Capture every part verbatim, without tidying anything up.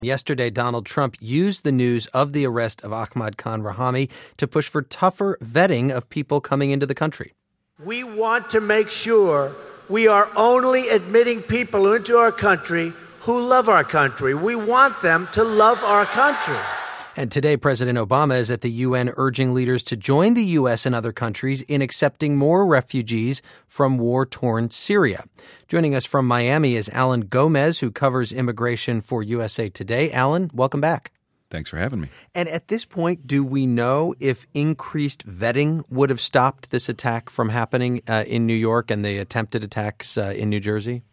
Yesterday, Donald Trump used the news of the arrest of Ahmad Khan Rahami to push for tougher vetting of people coming into the country. We want to make sure we are only admitting people into our country who love our country. We want them to love our country. And today, President Obama is at the U N urging leaders to join the U S and other countries in accepting more refugees from war-torn Syria. Joining us from Miami is Alan Gomez, who covers immigration for U S A Today. Alan, welcome back. Thanks for having me. And at this point, do we know if increased vetting would have stopped this attack from happening uh, in New York and the attempted attacks uh, in New Jersey?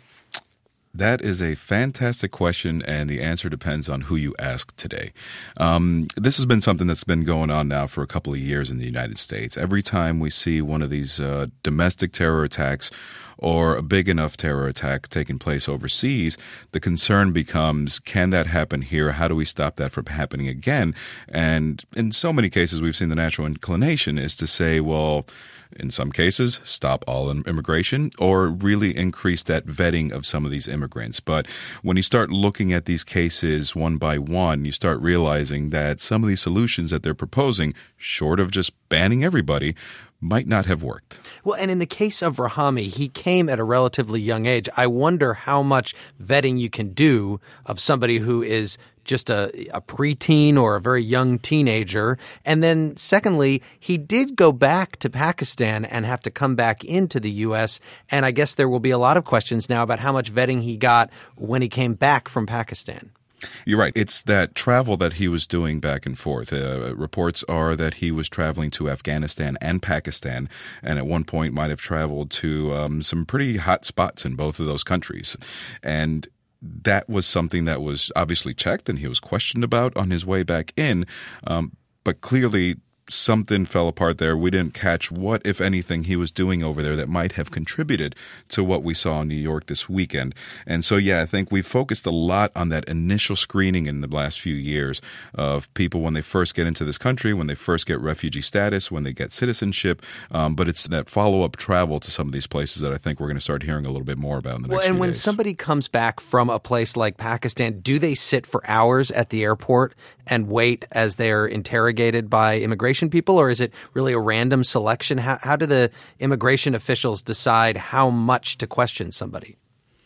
That is a fantastic question, and the answer depends on who you ask today. Um, this has been something that's been going on now for a couple of years in the United States. Every time we see one of these uh, domestic terror attacks or a big enough terror attack taking place overseas, the concern becomes, can that happen here? How do we stop that from happening again? And in so many cases, we've seen the natural inclination is to say, well, in some cases, stop all immigration or really increase that vetting of some of these immigrants. But when you start looking at these cases one by one, you start realizing that some of these solutions that they're proposing, short of just banning everybody, might not have worked. Well, and in the case of Rahami, he came at a relatively young age. I wonder how much vetting you can do of somebody who is just a, a preteen or a very young teenager. And then secondly, he did go back to Pakistan and have to come back into the U S. And I guess there will be a lot of questions now about how much vetting he got when he came back from Pakistan. You're right. It's that travel that he was doing back and forth. Uh, reports are that he was traveling to Afghanistan and Pakistan, and at one point might have traveled to um, some pretty hot spots in both of those countries. And that was something that was obviously checked and he was questioned about on his way back in. Um, but clearly something fell apart there. We didn't catch what, if anything, he was doing over there that might have contributed to what we saw in New York this weekend. And so, yeah, I think we focused a lot on that initial screening in the last few years of people when they first get into this country, when they first get refugee status, when they get citizenship. Um, but it's that follow-up travel to some of these places that I think we're going to start hearing a little bit more about in the next well, and few when days. Somebody comes back from a place like Pakistan, do they sit for hours at the airport and wait as they're interrogated by immigration people, or is it really a random selection? How, how do the immigration officials decide how much to question somebody?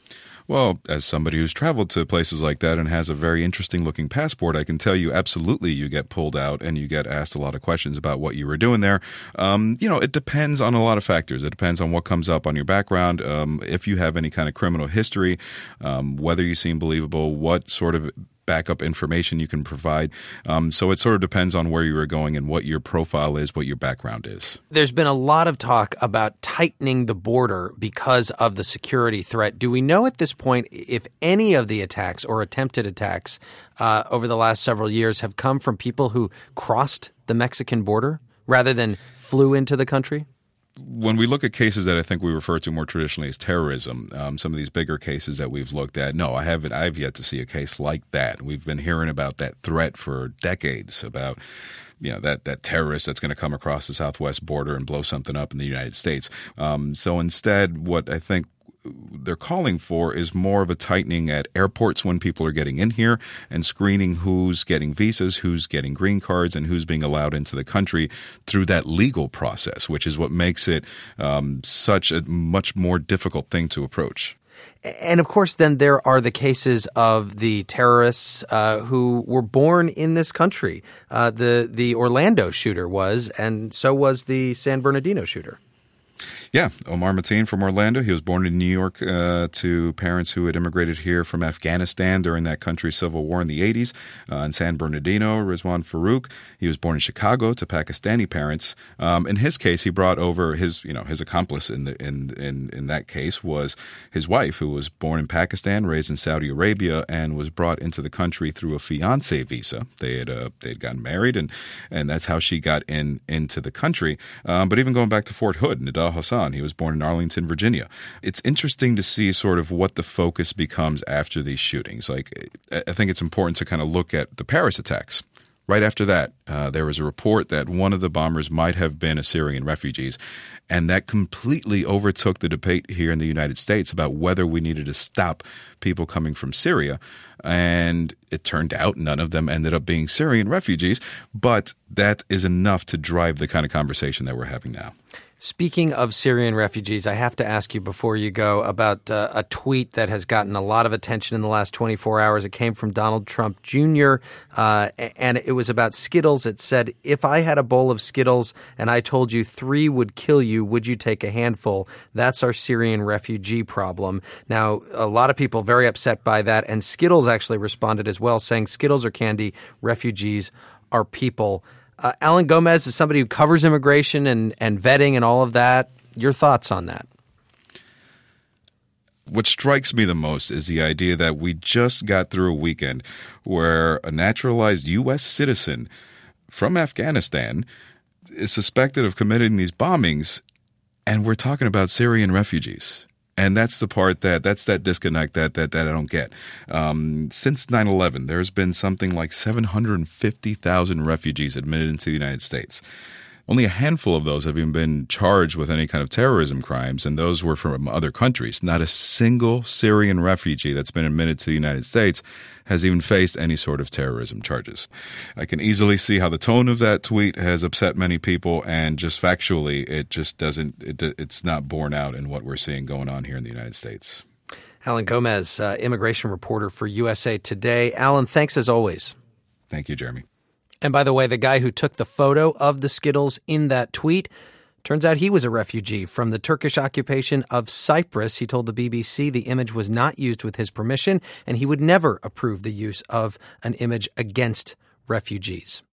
Well, as somebody who's traveled to places like that and has a very interesting looking passport, I can tell you absolutely you get pulled out and you get asked a lot of questions about what you were doing there. Um, you know, it depends on a lot of factors. It depends on what comes up on your background, um, if you have any kind of criminal history, um, whether you seem believable, what sort of backup information you can provide. Um, so it sort of depends on where you are going and what your profile is, what your background is. There's been a lot of talk about tightening the border because of the security threat. Do we know at this point if any of the attacks or attempted attacks uh, over the last several years have come from people who crossed the Mexican border rather than flew into the country? When we look at cases that I think we refer to more traditionally as terrorism, um, some of these bigger cases that we've looked at, no, I haven't. I've yet to see a case like that. We've been hearing about that threat for decades, about you know that that terrorist that's going to come across the southwest border and blow something up in the United States. Um, so instead, what I think they're calling for is more of a tightening at airports when people are getting in here and screening who's getting visas, who's getting green cards, and who's being allowed into the country through that legal process, which is what makes it um, such a much more difficult thing to approach. And, of course, then there are the cases of the terrorists uh, who were born in this country. Uh, the, the Orlando shooter was, and so was the San Bernardino shooter. Yeah, Omar Mateen from Orlando. He was born in New York uh, to parents who had immigrated here from Afghanistan during that country's civil war in the eighties. Uh, in San Bernardino, Rizwan Farouk. He was born in Chicago to Pakistani parents. Um, in his case, he brought over his, you know, his accomplice in the in in in that case was his wife, who was born in Pakistan, raised in Saudi Arabia, and was brought into the country through a fiancé visa. They had uh, they had gotten married, and and that's how she got in into the country. Um, but even going back to Fort Hood, Nidal Hassan. He was born in Arlington, Virginia. It's interesting to see sort of what the focus becomes after these shootings. Like, I think it's important to kind of look at the Paris attacks. Right after that, uh, there was a report that one of the bombers might have been Syrian refugees, and that completely overtook the debate here in the United States about whether we needed to stop people coming from Syria. And it turned out none of them ended up being Syrian refugees, but that is enough to drive the kind of conversation that we're having now. Speaking of Syrian refugees, I have to ask you before you go about uh, a tweet that has gotten a lot of attention in the last twenty-four hours. It came from Donald Trump Junior, uh, and it was about Skittles. It said, "If I had a bowl of Skittles and I told you three would kill you, would you take a handful? That's our Syrian refugee problem." Now, a lot of people very upset by that, and Skittles actually responded as well, saying Skittles are candy, refugees are people. Uh, Alan Gomez is somebody who covers immigration and, and vetting and all of that. Your thoughts on that? What strikes me the most is the idea that we just got through a weekend where a naturalized U S citizen from Afghanistan is suspected of committing these bombings, and we're talking about Syrian refugees. And that's the part that, that's that disconnect that, that, that I don't get. Um, since nine eleven, there's been something like seven hundred fifty thousand refugees admitted into the United States. Only a handful of those have even been charged with any kind of terrorism crimes, and those were from other countries. Not a single Syrian refugee that's been admitted to the United States has even faced any sort of terrorism charges. I can easily see how the tone of that tweet has upset many people, and just factually, it just doesn't, it, it's not borne out in what we're seeing going on here in the United States. Alan Gomez, uh, immigration reporter for U S A Today. Alan, thanks as always. Thank you, Jeremy. And by the way, the guy who took the photo of the Skittles in that tweet, turns out he was a refugee from the Turkish occupation of Cyprus. He told the B B C the image was not used with his permission, and he would never approve the use of an image against refugees.